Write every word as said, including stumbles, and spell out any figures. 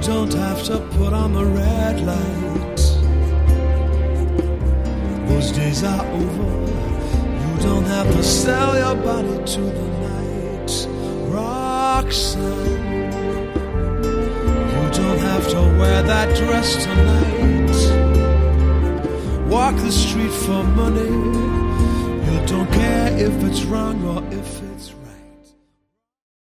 don't have to put on the red lights. Those days are over. You don't have to sell your body to the night. Roxanne, you don't have to wear that dress tonight. Walk the street for money. You don't care if it's wrong or if it's right.